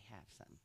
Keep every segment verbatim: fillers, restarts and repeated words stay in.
have some.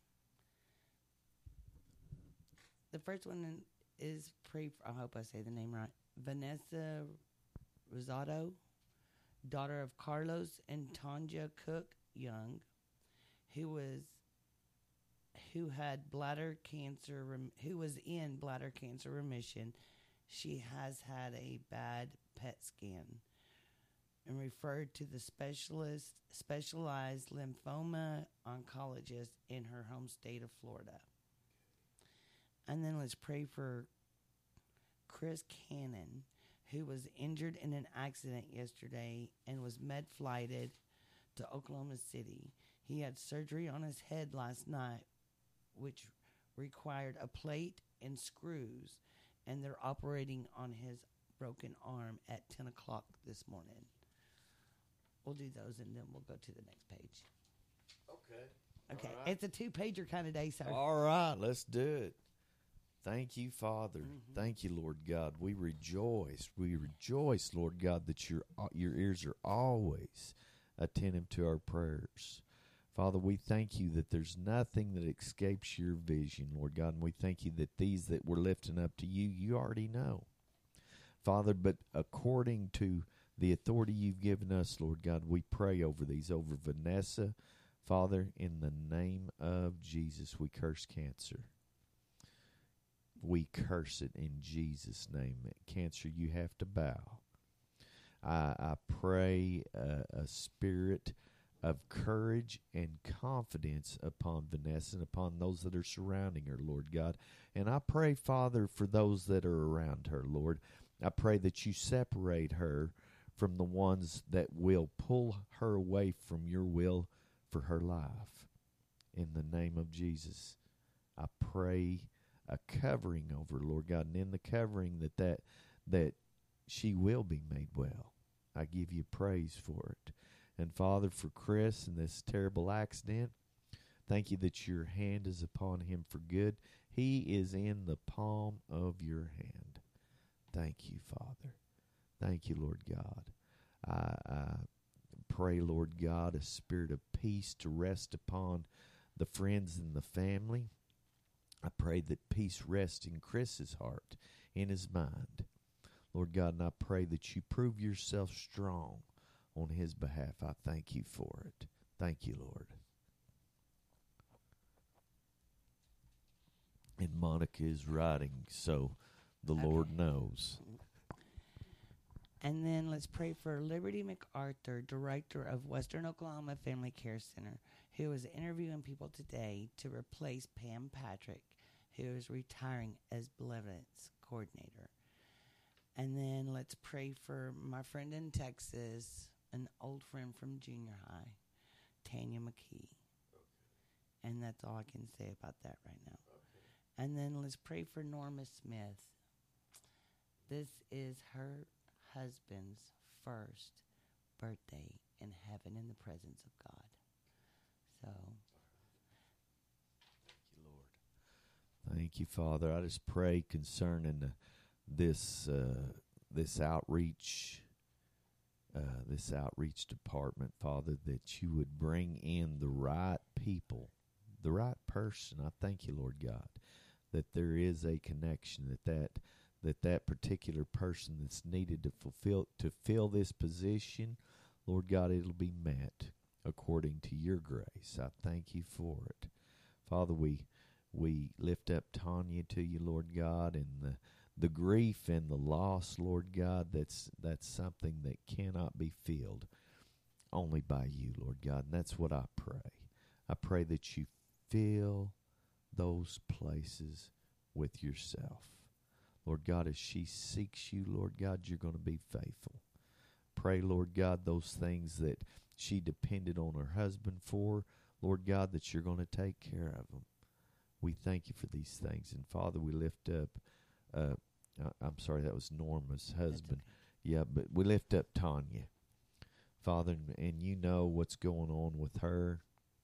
The first one is pray for, I hope I say the name right. Vanessa Rosado, daughter of Carlos and Tanja Cook Young, who was who had bladder cancer, rem, who was in bladder cancer remission. She has had a bad P E T scan and referred to the specialist, specialized lymphoma oncologist in her home state of Florida. And then let's pray for Chris Cannon, who was injured in an accident yesterday and was med-flighted to Oklahoma City. He had surgery on his head last night, which required a plate and screws, and they're operating on his broken arm at ten o'clock this morning. We'll do those, and then we'll go to the next page. Okay. Okay. Right. It's a two-pager kind of day, sir. All right, let's do it. Thank you, Father. Mm-hmm. Thank you, Lord God. We rejoice. We rejoice, Lord God, that your your ears are always attentive to our prayers. Father, we thank you that there's nothing that escapes your vision, Lord God, and we thank you that these that we're lifting up to you, you already know. Father, but according to the authority you've given us, Lord God, we pray over these, over Vanessa. Father, in the name of Jesus, we curse cancer. We curse it in Jesus' name. Cancer, you have to bow. I, I pray a, a spirit of courage and confidence upon Vanessa and upon those that are surrounding her, Lord God. And I pray, Father, for those that are around her, Lord. I pray that you separate her from the ones that will pull her away from your will for her life. In the name of Jesus, I pray a covering over, Lord God, and in the covering that, that that she will be made well. I give you praise for it. And Father, for Chris and this terrible accident, thank you that your hand is upon him for good. He is in the palm of your hand. Thank you, Father. Thank you, Lord God. I, I pray, Lord God, a spirit of peace to rest upon the friends and the family. I pray that peace rests in Chris's heart, in his mind. Lord God, and I pray that you prove yourself strong on his behalf. I thank you for it. Thank you, Lord. And Monica is writing, so the okay. Lord knows. And then let's pray for Liberty MacArthur, director of Western Oklahoma Family Care Center, who is interviewing people today to replace Pam Patrick, who is retiring as benevolence coordinator. And then let's pray for my friend in Texas, an old friend from junior high, Tanya McKee. Okay. And that's all I can say about that right now. Okay. And then let's pray for Norma Smith. This is her husband's first birthday in heaven in the presence of God. So, thank you, Lord. Thank you, Father. I just pray concerning this uh, this outreach, uh, this outreach department, Father, that you would bring in the right people, the right person. I thank you, Lord God, that there is a connection, that that that that particular person that's needed to fulfill to fill this position, Lord God, it'll be met according to your grace. I thank you for it. Father, we we lift up Tanya to you, Lord God, and the the grief and the loss, Lord God, that's that's something that cannot be filled only by you, Lord God. And that's what I pray. I pray that you fill those places with yourself. Lord God, as she seeks you, Lord God, you're going to be faithful. Pray, Lord God, those things that she depended on her husband for, Lord God, that you're going to take care of them. We thank you for these things. And Father, we lift up, uh, I'm sorry, that was Norma's husband. Okay. Yeah, but we lift up Tanya. Father, and you know what's going on with her.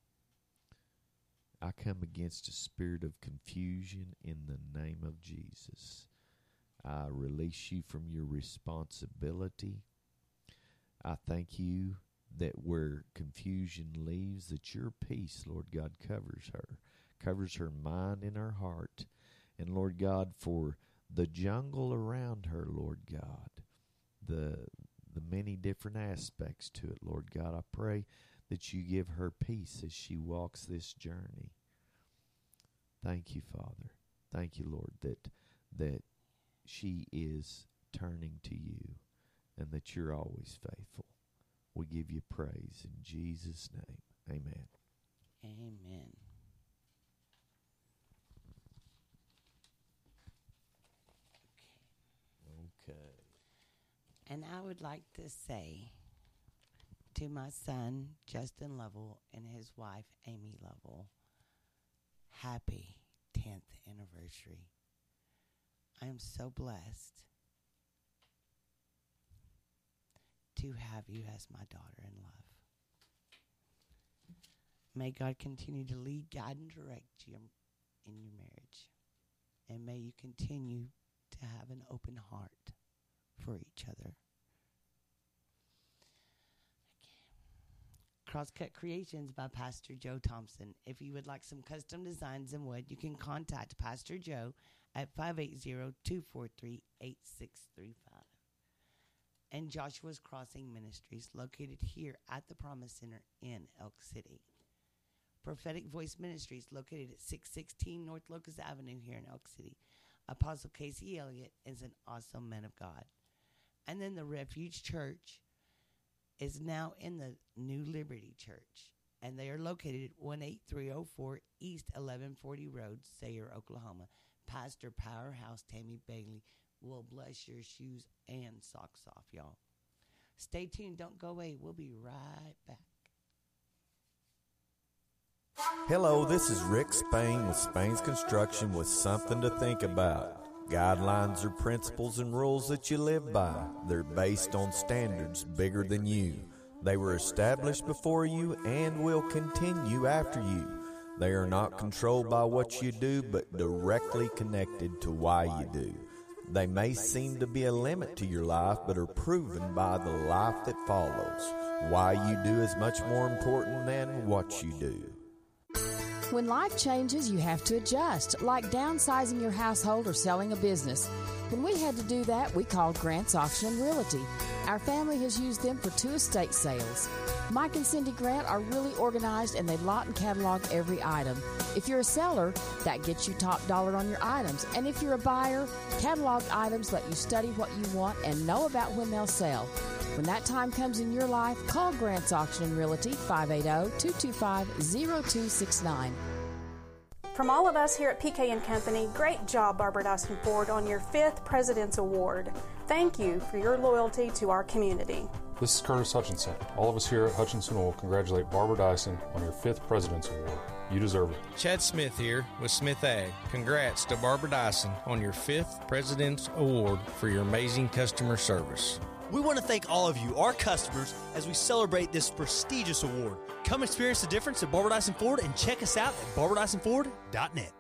I come against a spirit of confusion in the name of Jesus. I release you from your responsibility. I thank you that where confusion leaves, that your peace, Lord God, covers her, covers her mind and her heart. And Lord God, for the jungle around her, Lord God, the the many different aspects to it, Lord God, I pray that you give her peace as she walks this journey. Thank you, Father. Thank you, Lord, that that she is turning to you and that you're always faithful. We give you praise in Jesus' name. Amen. Amen. Okay. And I would like to say to my son, Justin Lovell, and his wife, Amy Lovell, happy tenth anniversary. I am so blessed to have you as my daughter in love. May God continue to lead, guide, and direct you in your marriage. And may you continue to have an open heart for each other. Crosscut Creations by Pastor Joe Thompson. If you would like some custom designs in wood, you can contact Pastor Joe at five eight zero, two four three, eight six three five. And Joshua's Crossing Ministries, located here at the Promise Center in Elk City. Prophetic Voice Ministries, located at six sixteen North Locust Avenue here in Elk City. Apostle Casey Elliott is an awesome man of God. And then the Refuge Church is now in the New Liberty Church, and they are located at one eight three oh four East eleven forty Road, Sayre, Oklahoma. Pastor Powerhouse Tammy Bailey will bless your shoes and socks off, y'all. Stay tuned. Don't go away. We'll be right back. Hello, this is Rick Spain with Spain's Construction with something to think about. Guidelines are principles and rules that you live by. They're based on standards bigger than you. They were established before you and will continue after you. They are not controlled by what you do, but directly connected to why you do. They may seem to be a limit to your life, but are proven by the life that follows. Why you do is much more important than what you do. When life changes, you have to adjust, like downsizing your household or selling a business. When we had to do that, we called Grant's Auction and Realty. Our family has used them for two estate sales. Mike and Cindy Grant are really organized, and they lot and catalog every item. If you're a seller, that gets you top dollar on your items. And if you're a buyer, catalog items let you study what you want and know about when they'll sell. When that time comes in your life, call Grant's Auction and Realty, five eight zero, two two five, zero two six nine. From all of us here at P K and Company, great job, Barbara Dyson Ford, on your fifth President's Award. Thank you for your loyalty to our community. This is Curtis Hutchinson. All of us here at Hutchinson will congratulate Barbara Dyson on your fifth President's Award. You deserve it. Chad Smith here with Smith Ag. Congrats to Barbara Dyson on your fifth President's Award for your amazing customer service. We want to thank all of you, our customers, as we celebrate this prestigious award. Come experience the difference at Barbara Dyson Ford and check us out at barbara dyson ford dot net.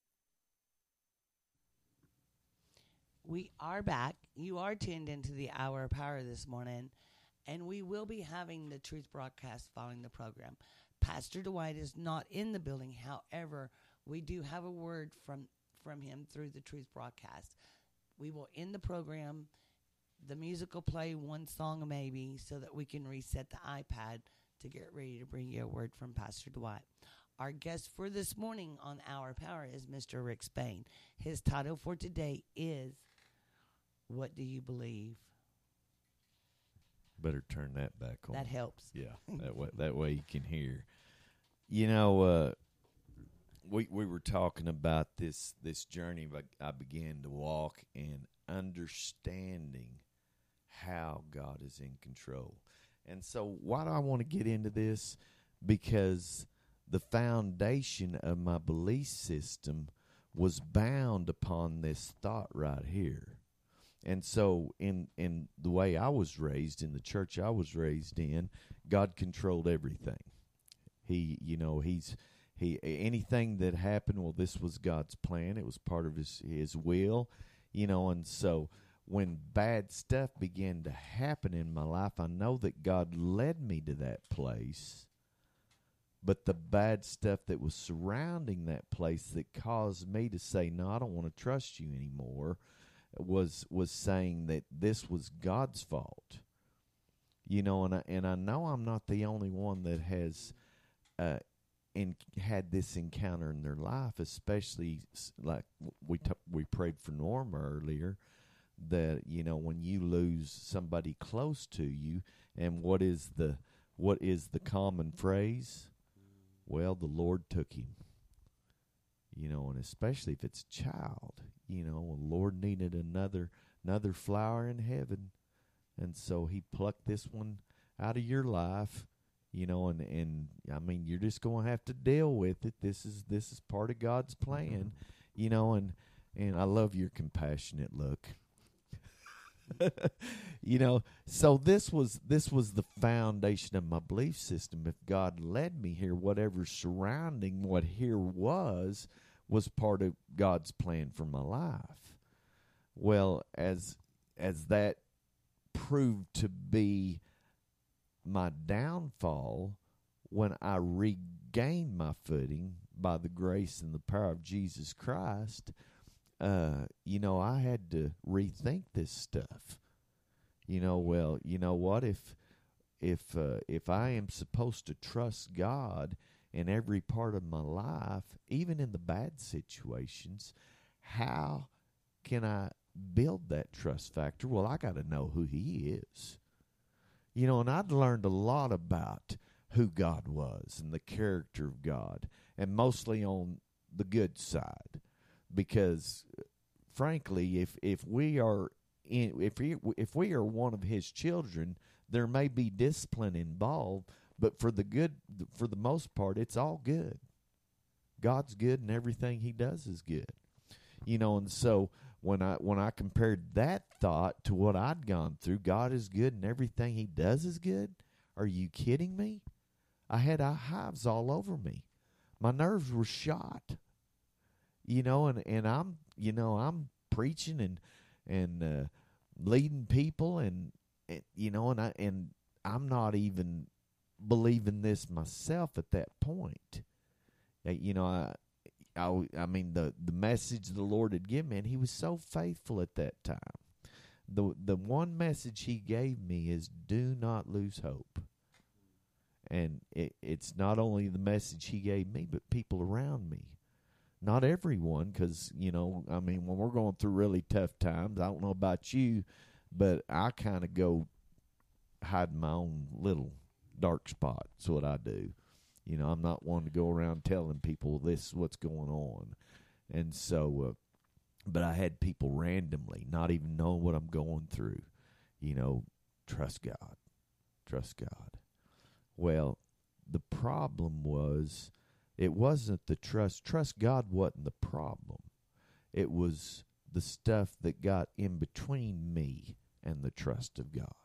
We are back. You are tuned into the Hour of Power this morning, and we will be having the Truth broadcast following the program. Pastor Dwight is not in the building. However, we do have a word from, from him through the Truth broadcast. We will end the program. The music will play one song maybe so that we can reset the iPad to get ready to bring you a word from Pastor Dwight. Our guest for this morning on Our Power is Mister Rick Spain. His title for today is, What Do You Believe? Better turn that back on. That helps. Yeah, that way, that way you can hear. You know, uh, we we were talking about this, this journey I began to walk and understanding how God is in control. And so why do I want to get into this? Because the foundation of my belief system was bound upon this thought right here. And so in in the way I was raised, in the church I was raised in, God controlled everything. He, you know, he's he anything that happened, well, this was God's plan. It was part of his his will, you know, and so when bad stuff began to happen in my life, I know that God led me to that place. But the bad stuff that was surrounding that place that caused me to say, no, I don't want to trust you anymore, was was saying that this was God's fault. You know, and I, and I know I'm not the only one that has uh, in, had this encounter in their life, especially like we t- we prayed for Norma earlier, that, you know, when you lose somebody close to you, and what is the what is the common phrase? Well, the Lord took him. You know, and especially if it's a child, you know, the Lord needed another another flower in heaven. And so he plucked this one out of your life, you know, and, and I mean, you're just going to have to deal with it. This is this is part of God's plan, you know, and, and I love your compassionate look. You know, so this was this was the foundation of my belief system. If God led me here, whatever surrounding what here was, was part of God's plan for my life. Well, as as that proved to be my downfall, when I regained my footing by the grace and the power of Jesus Christ, uh, you know, I had to rethink this stuff. You know, well, you know what? If if uh, if I am supposed to trust God in every part of my life, even in the bad situations, how can I build that trust factor? Well, I got to know who he is. You know, and I'd learned a lot about who God was and the character of God, and mostly on the good side, because frankly, if if we are in, if we, if we are one of his children, there may be discipline involved, but for the good, for the most part, it's all good. God's good, and everything he does is good. You know, and so when I when I compared that thought to what I'd gone through, God is good and everything he does is good. Are you kidding me? I had hives all over me. My nerves were shot. You know, and, and I'm you know I'm preaching and and uh, leading people, and, and you know, and I and I'm not even believing this myself at that point. Uh, you know, I. I, I mean, the, the message the Lord had given me, and he was so faithful at that time. The the one message he gave me is, do not lose hope. And it, it's not only the message he gave me, but people around me. Not everyone, because, you know, I mean, when we're going through really tough times, I don't know about you, but I kind of go hide in my own little dark spot. That's what I do. You know, I'm not one to go around telling people this is what's going on. And so, uh, but I had people randomly, not even knowing what I'm going through, you know, trust God, trust God. Well, the problem was, it wasn't the trust. Trust God wasn't the problem. It was the stuff that got in between me and the trust of God.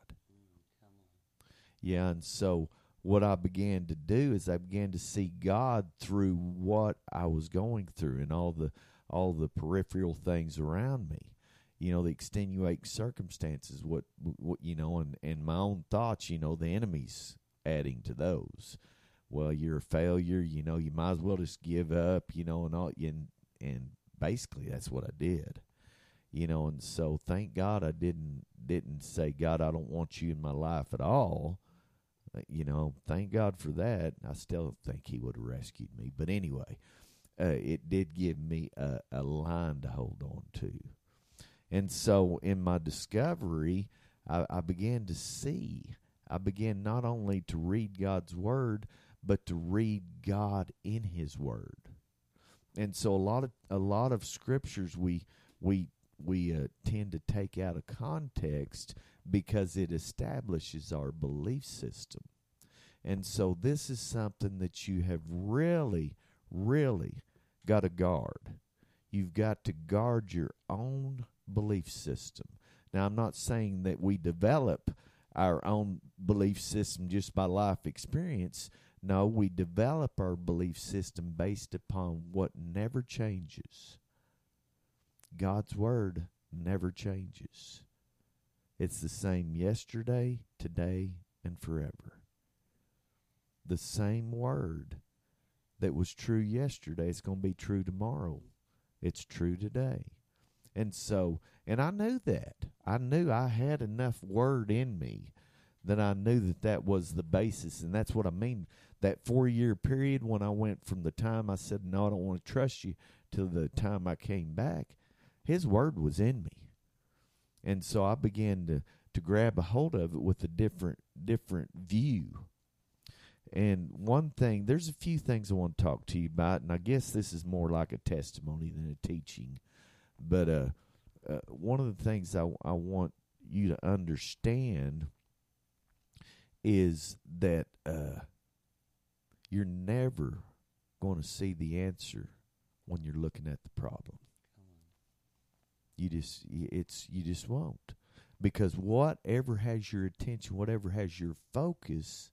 Yeah, and so what I began to do is I began to see God through what I was going through and all the all the peripheral things around me. You know, the extenuating circumstances, what, what you know, and, and my own thoughts, you know, the enemy's adding to those. Well, you're a failure, you know, you might as well just give up, you know, and all, and, and basically that's what I did. You know, and so thank God I didn't didn't say, God, I don't want you in my life at all. You know, thank God for that. I still think he would have rescued me. But anyway, uh, it did give me a, a line to hold on to. And so in my discovery, I, I began to see. I began not only to read God's word, but to read God in his word. And so a lot of a lot of scriptures we we we uh, tend to take out of context because it establishes our belief system. And so this is something that you have really, really got to guard. You've got to guard your own belief system. Now, I'm not saying that we develop our own belief system just by life experience. No, we develop our belief system based upon what never changes. God's word never changes. It's the same yesterday, today, and forever. The same word that was true yesterday is going to be true tomorrow. It's true today. And so, and I knew that. I knew I had enough word in me that I knew that that was the basis. And that's what I mean. That four-year period when I went from the time I said, no, I don't want to trust you, to the time I came back, his word was in me. And so I began to, to grab a hold of it with a different different view. And one thing, there's a few things I want to talk to you about, and I guess this is more like a testimony than a teaching. But uh, uh, one of the things I, I want you to understand is that uh, you're never going to see the answer when you're looking at the problem. You just it's you just won't, because whatever has your attention, whatever has your focus,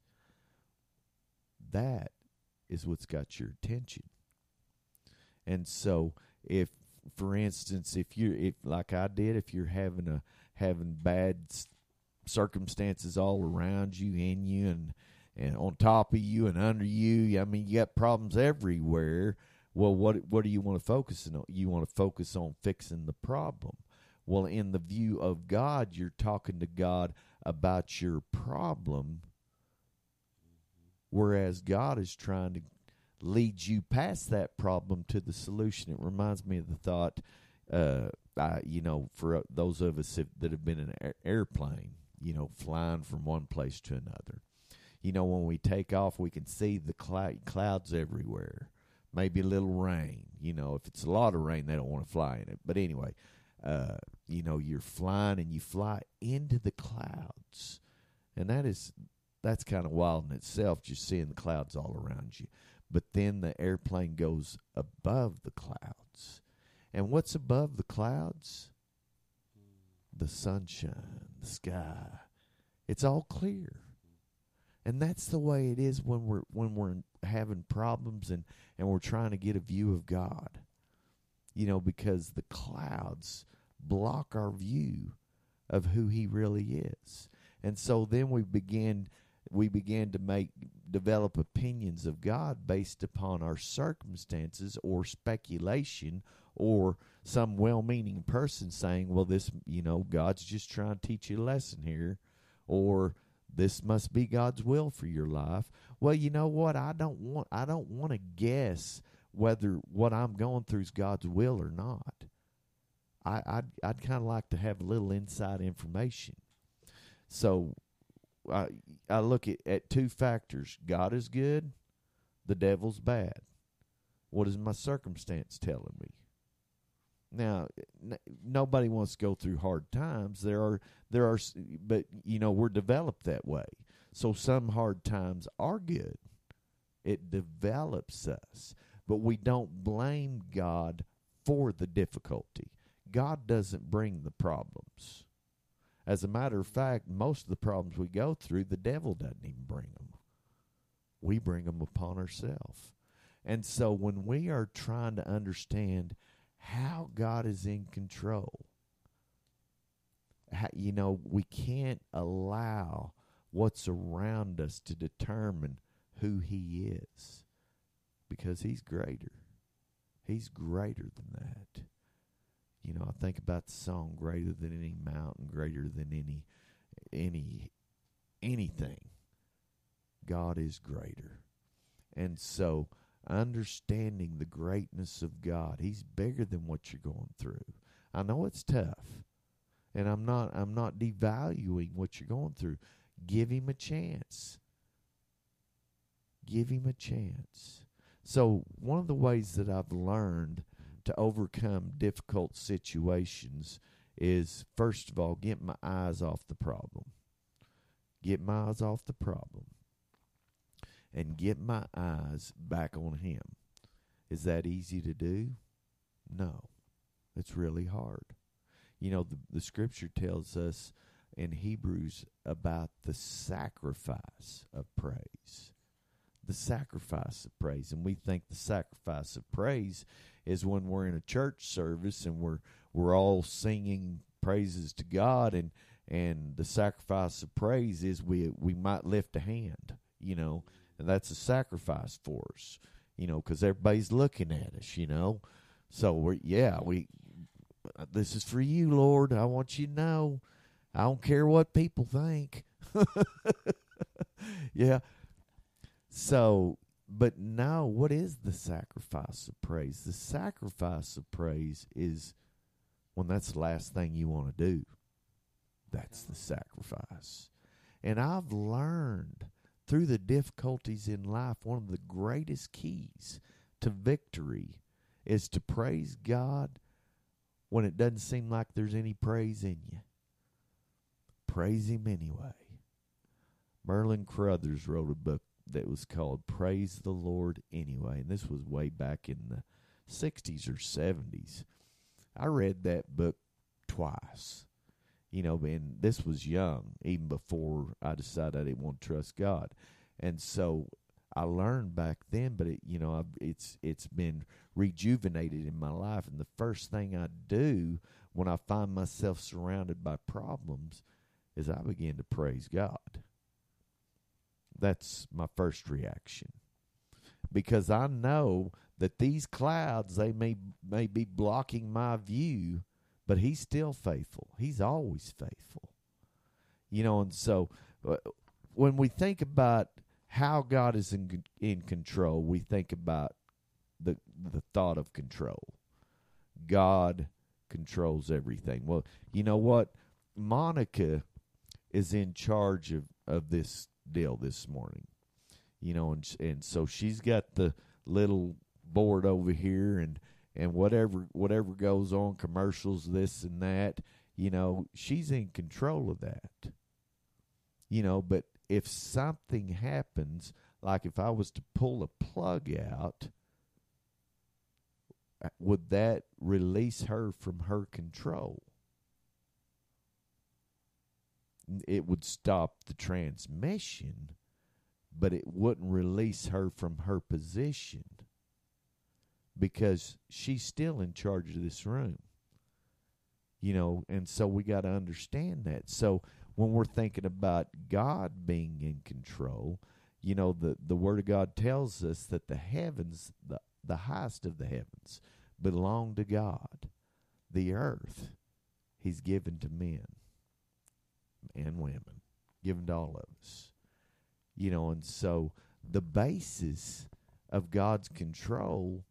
that is what's got your attention. And so, if, for instance, if you're if like I did, if you're having a having bad circumstances all around you, in you, and and on top of you and under you, I mean, you got problems everywhere. Well, what what do you want to focus on? You want to focus on fixing the problem. Well, in the view of God, you're talking to God about your problem, whereas God is trying to lead you past that problem to the solution. It reminds me of the thought, uh, I, you know, for those of us that have been in an airplane, you know, flying from one place to another. You know, when we take off, we can see the cl- clouds everywhere. Maybe a little rain. You know, if it's a lot of rain, they don't want to fly in it. But anyway, uh, you know, you're flying and you fly into the clouds. And that is, that's kind of wild in itself, just seeing the clouds all around you. But then the airplane goes above the clouds. And what's above the clouds? The sunshine, the sky. It's all clear. And that's the way it is when we're when we're having problems and, and we're trying to get a view of God. You know, because the clouds block our view of who he really is. And so then we began we began to make develop opinions of God based upon our circumstances or speculation, or some well-meaning person saying, well, this, you know, God's just trying to teach you a lesson here, or this must be God's will for your life. Well, you know what? I don't want I don't want to guess whether what I'm going through is God's will or not. I, I'd, I'd kind of like to have a little inside information. So I, I look at, at two factors. God is good. The devil's bad. What is my circumstance telling me? Now, n- nobody wants to go through hard times. There are, there are, but you know, we're developed that way. So some hard times are good. It develops us, but we don't blame God for the difficulty. God doesn't bring the problems. As a matter of fact, most of the problems we go through, the devil doesn't even bring them. We bring them upon ourselves. And so when we are trying to understand how God is in control, how, you know, we can't allow what's around us to determine who he is, because he's greater. He's greater than that. You know, I think about the song, greater than any mountain, greater than any any anything. God is greater. And so understanding the greatness of God, he's bigger than what you're going through. I know it's tough. And I'm not I'm not devaluing what you're going through. Give him a chance. Give him a chance. So one of the ways that I've learned to overcome difficult situations is, first of all, get my eyes off the problem. Get my eyes off the problem. And get my eyes back on him. Is that easy to do? No. It's really hard. You know, the, the scripture tells us in Hebrews about the sacrifice of praise. The sacrifice of praise. And we think the sacrifice of praise is when we're in a church service and we're we're all singing praises to God, and And the sacrifice of praise is we we might lift a hand, you know, and that's a sacrifice for us, you know, because everybody's looking at us, you know. So we're yeah we this is for you, Lord. I want you to know, I don't care what people think. Yeah. So, but now, what is the sacrifice of praise? The sacrifice of praise is when that's the last thing you want to do. That's the sacrifice. And I've learned through the difficulties in life, one of the greatest keys to victory is to praise God when it doesn't seem like there's any praise in you. Praise Him anyway. Merlin Carothers wrote a book that was called Praise the Lord Anyway, and this was way back in the sixties or seventies. I read that book twice. You know, and this was young, even before I decided I didn't want to trust God. And so I learned back then, but, it, you know, I've, it's it's been rejuvenated in my life. And the first thing I do when I find myself surrounded by problems is I begin to praise God. That's my first reaction. Because I know that these clouds, they may may be blocking my view, but He's still faithful. He's always faithful. You know, and so uh, when we think about how God is in in control, we think about the the thought of control. God controls everything. Well, you know what? Monica is in charge of, of this deal this morning. You know, and and so she's got the little board over here, and and whatever whatever goes on, commercials, this and that, you know, she's in control of that. You know, but if something happens, like if I was to pull a plug out, would that release her from her control? It would stop the transmission, but it wouldn't release her from her position because she's still in charge of this room. You know, and so we got to understand that. So when we're thinking about God being in control, you know, the, the Word of God tells us that the heavens, the, the highest of the heavens, belong to God. The earth He's given to men and women, given to all of us. You know, and so the basis of God's control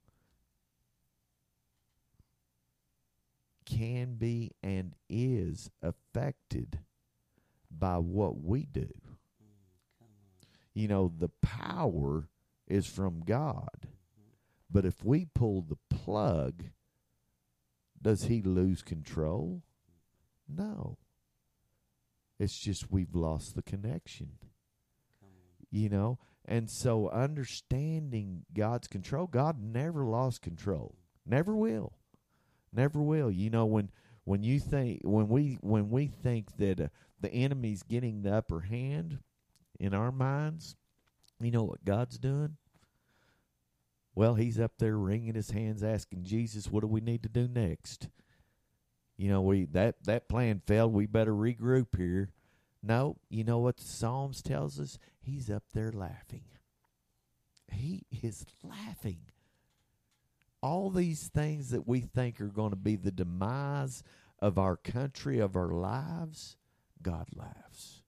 can be and is affected by what we do. You know, the power is from God. But if we pull the plug, does He lose control? No. It's just we've lost the connection. You know, and so understanding God's control, God never lost control. Never will. Never will. You know, when when you think when we when we think that uh, the enemy's getting the upper hand in our minds, you know what God's doing? Well, He's up there wringing His hands, asking Jesus, "What do we need to do next?" You know, we that that plan failed. We better regroup here. No, you know what the Psalms tells us? He's up there laughing. He is laughing. All these things that we think are going to be the demise of our country, of our lives, God laughs.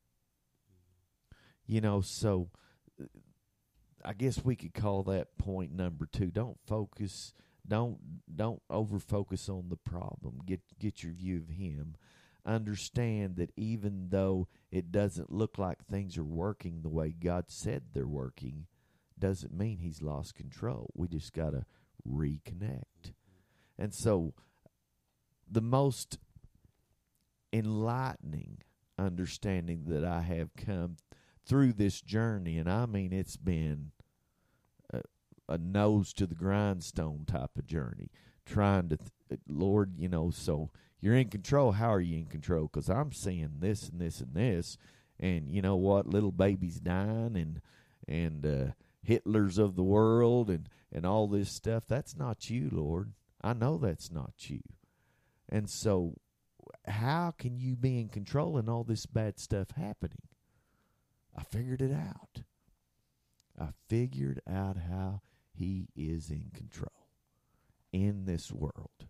You know, so I guess we could call that point number two. Don't focus, don't don't over focus on the problem. Get get your view of Him. Understand that even though it doesn't look like things are working the way God said they're working, doesn't mean He's lost control. We just got to reconnect. And so the most enlightening understanding that I have come through this journey, and I mean it's been a, a nose to the grindstone type of journey, trying to, th- Lord, you know, so you're in control. How are you in control? Because I'm seeing this and this and this, and you know what? Little babies dying, and and uh, Hitlers of the world, and and all this stuff. That's not you, Lord. I know that's not you. And so how can you be in control and all this bad stuff happening? I figured it out. I figured out how he is in control in this world.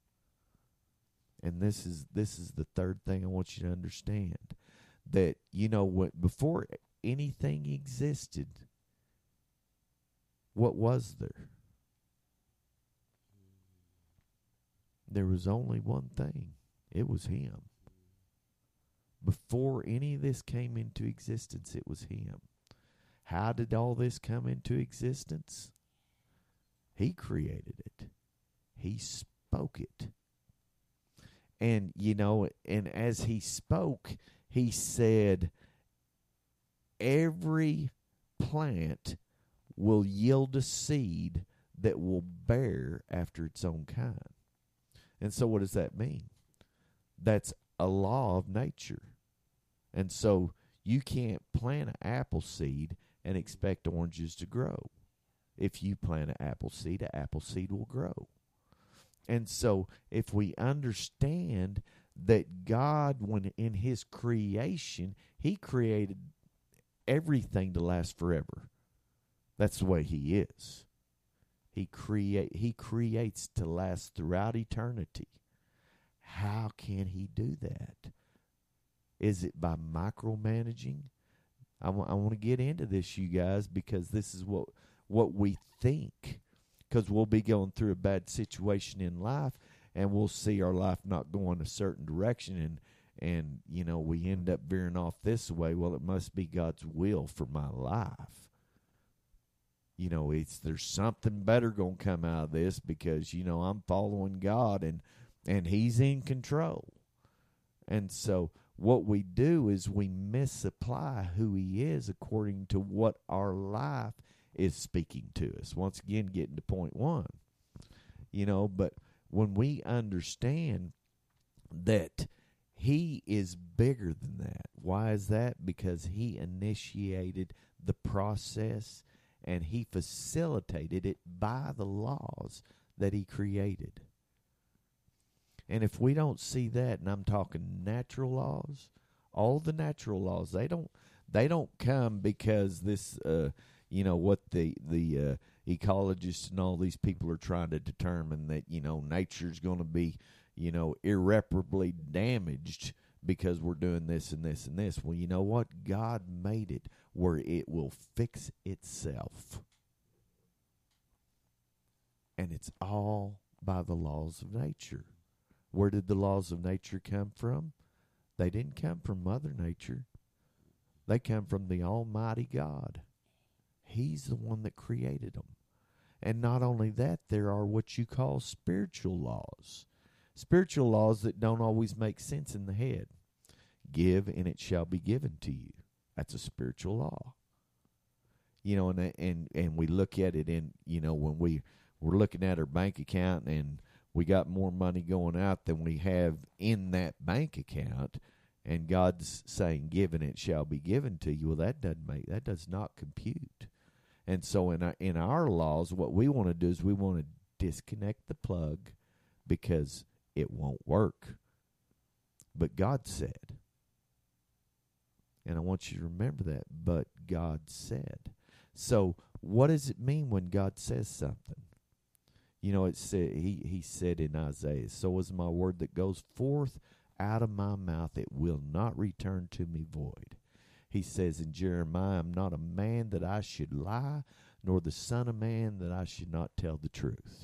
And this is this is the third thing I want you to understand. That, you know, what before anything existed, what was there? There was only one thing. It was him. Before any of this came into existence, it was him. How did all this come into existence? He created it. He spoke it. And, you know, and as he spoke, he said, every plant will yield a seed that will bear after its own kind. And so what does that mean? That's a law of nature. And so you can't plant an apple seed and expect oranges to grow. If you plant an apple seed, an apple seed will grow. And so if we understand that God, when in his creation, he created everything to last forever. That's the way he is. He create he creates to last throughout eternity. How can he do that? Is it by micromanaging? I, w- I want to get into this, you guys, because this is what what we think. Because we'll be going through a bad situation in life, and we'll see our life not going a certain direction, and and you know we end up veering off this way. Well, it must be God's will for my life. You know, it's there's something better going to come out of this because, you know, I'm following God and and he's in control. And so what we do is we misapply who he is according to what our life is speaking to us. Once again, getting to point one. You know, but when we understand that he is bigger than that. Why is that? Because he initiated the process and he facilitated it by the laws that he created. And if we don't see that, and I'm talking natural laws, all the natural laws, they don't they don't come because this, uh, you know, what the the uh, ecologists and all these people are trying to determine that, you know, nature's going to be, you know, irreparably damaged because we're doing this and this and this. Well, you know what? God made it where it will fix itself. And it's all by the laws of nature. Where did the laws of nature come from? They didn't come from Mother Nature. They come from the Almighty God. He's the one that created them. And not only that, there are what you call spiritual laws. Spiritual laws that don't always make sense in the head. Give, and it shall be given to you. That's a spiritual law. You know, and and and we look at it in, you know, when we we're looking at our bank account and we got more money going out than we have in that bank account, and God's saying, "Give, and it shall be given to you." Well, that doesn't make that does not compute. And so in our, in our laws, what we want to do is we want to disconnect the plug because it won't work. But God said, and I want you to remember that, but God said. So what does it mean when God says something? You know, it said, he, he said in Isaiah, "So is my word that goes forth out of my mouth, it will not return to me void." He says in Jeremiah, "I'm not a man that I should lie, nor the son of man that I should not tell the truth."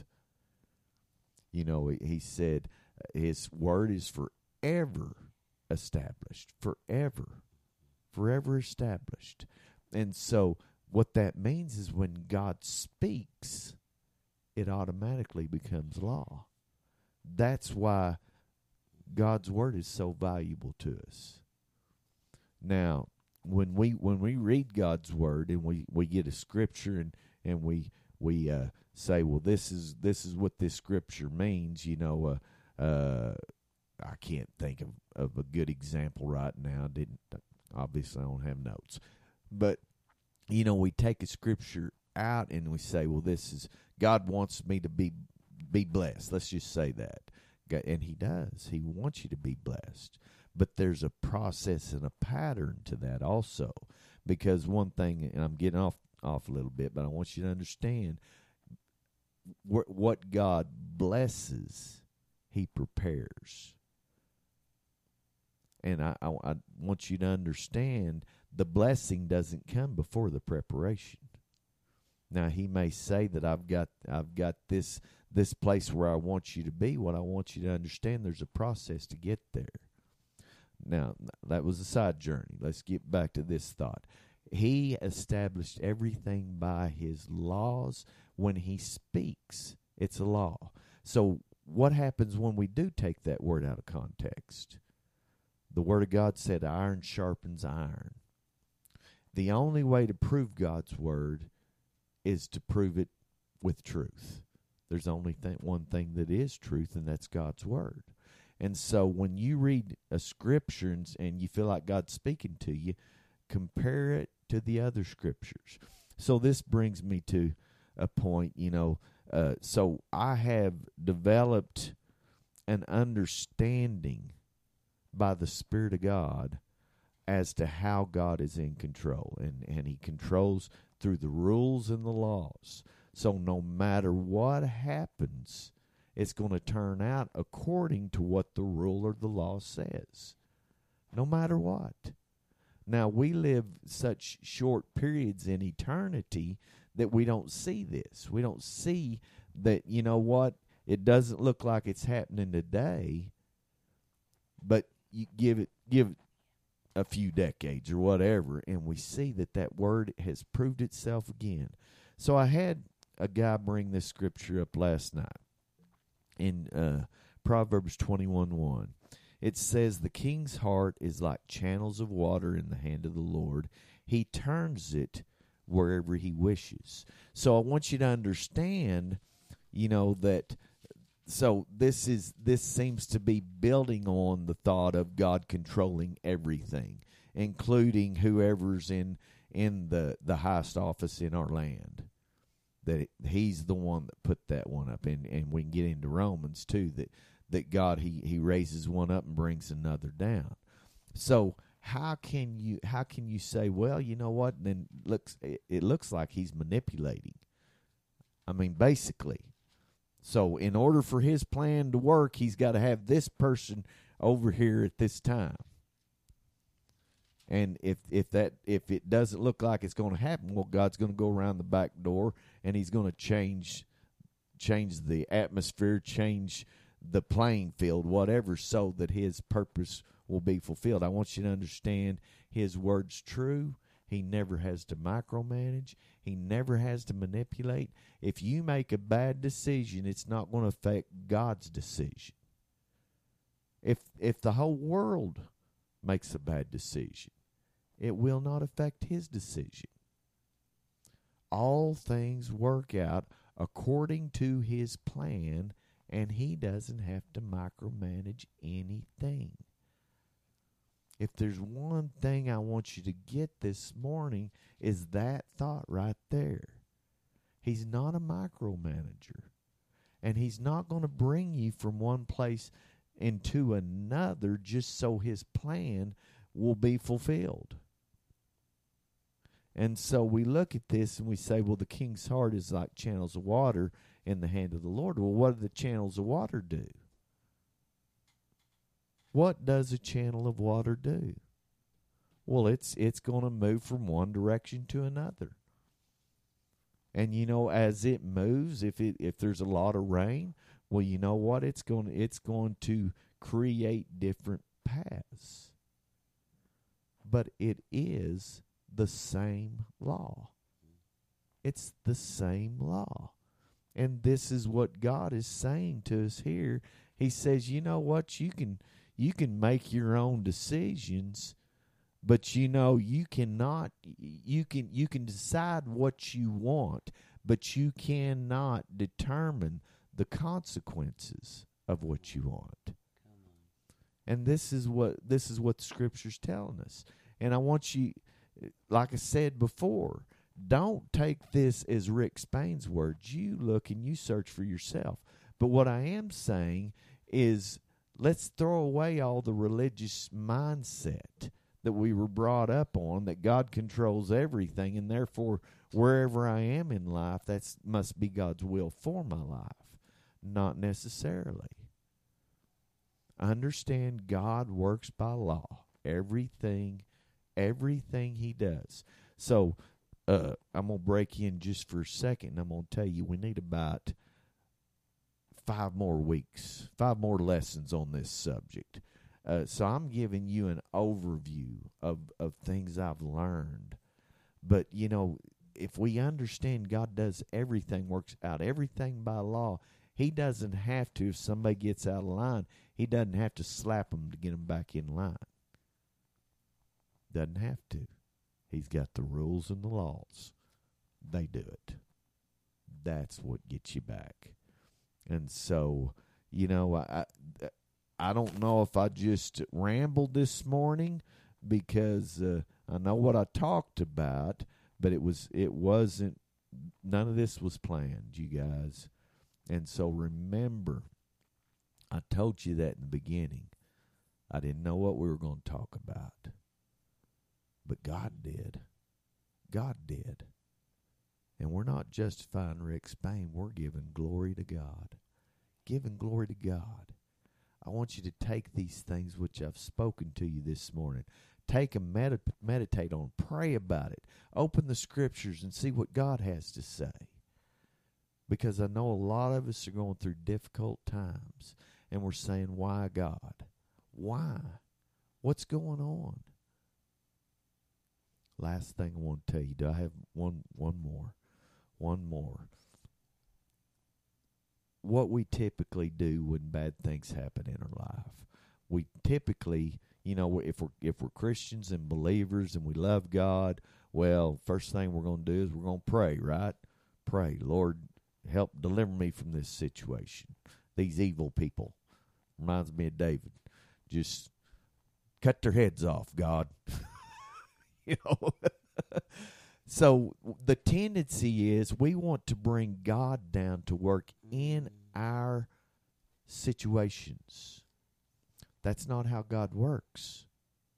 You know, he, he said his word is forever established, forever, forever established. And so what that means is when God speaks, it automatically becomes law. That's why God's word is so valuable to us. Now, when we when we read God's word and we, we get a scripture and, and we we uh, say, well, this is this is what this scripture means, you know, uh, uh, I can't think of, of a good example right now. Didn't obviously I don't have notes. But, you know, we take a scripture out and we say, well, this is God wants me to be be blessed. Let's just say that. And he does. He wants you to be blessed. But there's a process and a pattern to that also. Because one thing, and I'm getting off, off a little bit, but I want you to understand wh- what God blesses, he prepares. And I, I, I want you to understand the blessing doesn't come before the preparation. Now, he may say that I've got I've got this this place where I want you to be. What I want you to understand, there's a process to get there. Now, that was a side journey. Let's get back to this thought. He established everything by his laws. When he speaks, it's a law. So what happens when we do take that word out of context? The Word of God said iron sharpens iron. The only way to prove God's Word is to prove it with truth. There's only th- one thing that is truth, and that's God's Word. And so when you read a scripture and, and you feel like God's speaking to you, compare it to the other scriptures. So this brings me to a point, you know, uh, so I have developed an understanding by the Spirit of God as to how God is in control. And, and he controls through the rules and the laws. So no matter what happens, it's going to turn out according to what the rule or the law says. No matter what. Now, we live such short periods in eternity that we don't see this. We don't see that, you know what, it doesn't look like it's happening today, but you give it give it a few decades or whatever, and we see that that word has proved itself again. So I had a guy bring this scripture up last night in uh, Proverbs twenty-one one. It says, the king's heart is like channels of water in the hand of the Lord. He turns it wherever he wishes. So I want you to understand, you know, that so this is this seems to be building on the thought of God controlling everything, including whoever's in in the, the highest office in our land. That he's the one that put that one up. And, and we can get into Romans too, that that God, he, he raises one up and brings another down. So how can you how can you say, well, you know what, and then looks it, it looks like he's manipulating. I mean, basically. So in order for his plan to work, he's got to have this person over here at this time. And if if that if it doesn't look like it's going to happen, well, God's going to go around the back door and he's going to change change the atmosphere, change the playing field, whatever, so that his purpose will be fulfilled. I want you to understand his word's true. He never has to micromanage. He never has to manipulate. If you make a bad decision, it's not going to affect God's decision. If if the whole world makes a bad decision, it will not affect his decision. All things work out according to his plan, and he doesn't have to micromanage anything. If there's one thing I want you to get this morning, is that thought right there. He's not a micromanager. And he's not going to bring you from one place into another just so his plan will be fulfilled. And so we look at this and we say, well, the king's heart is like channels of water in the hand of the Lord. Well, what do the channels of water do? What does a channel of water do? Well, it's it's going to move from one direction to another. And you know, as it moves, if it if there's a lot of rain, well, you know what? It's going to, it's going to create different paths. But it is the same law. It's the same law. And this is what God is saying to us here. He says, you know what? You can you can make your own decisions, but you know you cannot you can you can decide what you want, but you cannot determine the consequences of what you want. And this is what this is what the scripture's telling us. And I want you, like I said before, don't take this as Rick Spain's words. You look and you search for yourself. But what I am saying, is let's throw away all the religious mindset that we were brought up on, that God controls everything, and therefore wherever I am in life, that must be God's will for my life. Not necessarily. Understand God works by law. Everything, everything he does. So uh, I'm going to break in just for a second, and I'm going to tell you we need about five more weeks, five more lessons on this subject. Uh, so I'm giving you an overview of, of things I've learned. But, you know, if we understand God does everything, works out everything by law, he doesn't have to, if somebody gets out of line, he doesn't have to slap them to get them back in line. Doesn't have to. He's got the rules and the laws. They do it. That's what gets you back. And so, you know, I I don't know if I just rambled this morning because uh, I know what I talked about, but it was it wasn't, none of this was planned, you guys. And so remember, I told you that in the beginning. I didn't know what we were going to talk about. But God did. God did. And we're not justifying Rick Spain. We're giving glory to God. Giving glory to God. I want you to take these things which I've spoken to you this morning. Take them, med- meditate on, pray about it. Open the scriptures and see what God has to say. Because I know a lot of us are going through difficult times. And we're saying, why God? Why? What's going on? Last thing I want to tell you. Do I have one one more? One more. What we typically do when bad things happen in our life. We typically, you know, if we're if we're Christians and believers and we love God, well, first thing we're going to do is we're going to pray, right? Pray, Lord, help deliver me from this situation. These evil people. Reminds me of David. Just cut their heads off, God. You know. So the tendency is we want to bring God down to work in our situations. That's not how God works.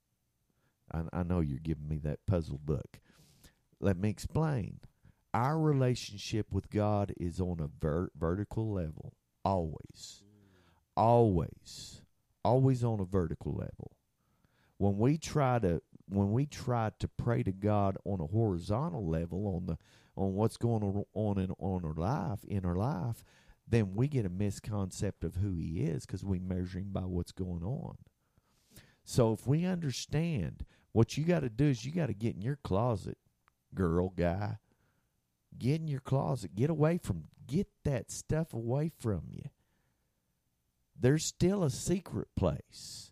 I, I know you're giving me that puzzle look. Let me explain. Our relationship with God is on a ver- vertical level, always. Always. Always on a vertical level. When we try to when we try to pray to God on a horizontal level, on the on what's going on in on our life, in our life, then we get a misconcept of who he is because we measure him by what's going on. So if we understand, what you got to do is you got to get in your closet, girl, guy. Get in your closet. Get away from, get that stuff away from you. There's still a secret place.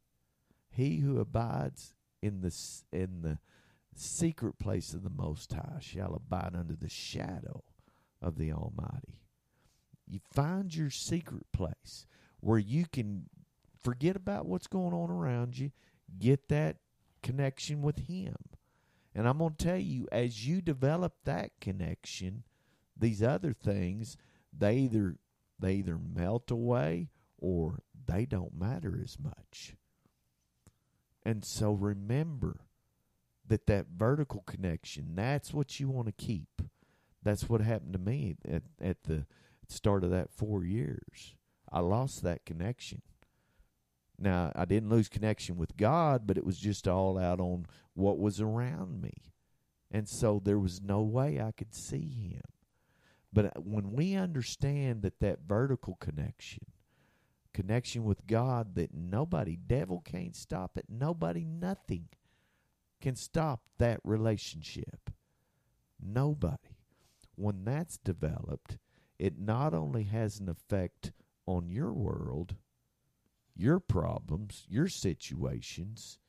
He who abides in the in the secret place of the Most High shall abide under the shadow of the Almighty. You find your secret place where you can forget about what's going on around you, get that connection with him. And I'm going to tell you, as you develop that connection, these other things, they either they either melt away or they don't matter as much. And so remember that that vertical connection, that's what you want to keep. That's what happened to me at, at the start of that four years. I lost that connection. Now, I didn't lose connection with God, but it was just all out on what was around me. And so there was no way I could see him. But when we understand that that vertical connection, connection with God, that nobody, devil can't stop it, nobody, nothing can stop that relationship. Nobody. When that's developed, it not only has an effect on your world, your problems, your situations,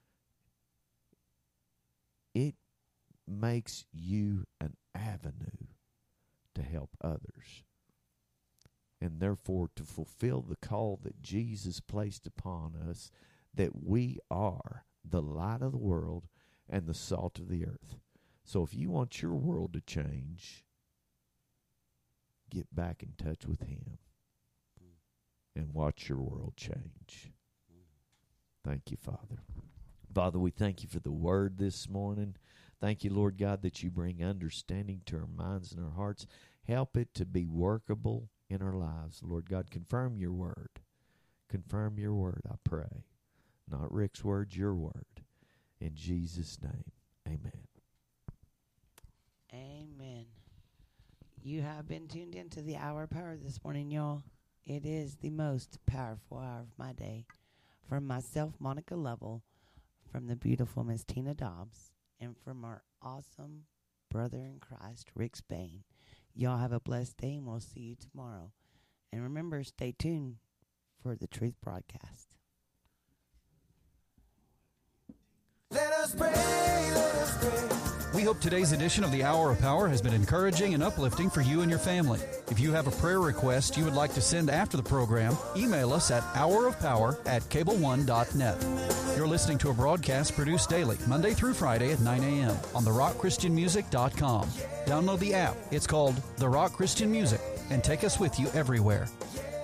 it makes you an avenue to help others. And therefore to fulfill the call that Jesus placed upon us, that we are the light of the world and the salt of the earth. So if you want your world to change, get back in touch with him. and watch your world change. Thank you, Father. Father, we thank you for the word this morning. Thank you, Lord God, that you bring understanding to our minds and our hearts. Help it to be workable in our lives. Lord God, confirm your word. Confirm your word, I pray. Not Rick's words, your word. In Jesus' name, amen. Amen. You have been tuned into the Hour of Power this morning, y'all. It is the most powerful hour of my day. From myself, Monica Lovell, from the beautiful Miss Tina Dobbs, and from our awesome brother in Christ, Rick Spain. Y'all have a blessed day, and we'll see you tomorrow. And remember, stay tuned for the Truth Broadcast. Let us pray, let us pray. We hope today's edition of the Hour of Power has been encouraging and uplifting for you and your family. If you have a prayer request you would like to send after the program, email us at hourofpower at cable one dot net. You're listening to a broadcast produced daily, Monday through Friday at nine a.m. on the rock christian music dot com. Download the app. It's called The Rock Christian Music, and take us with you everywhere.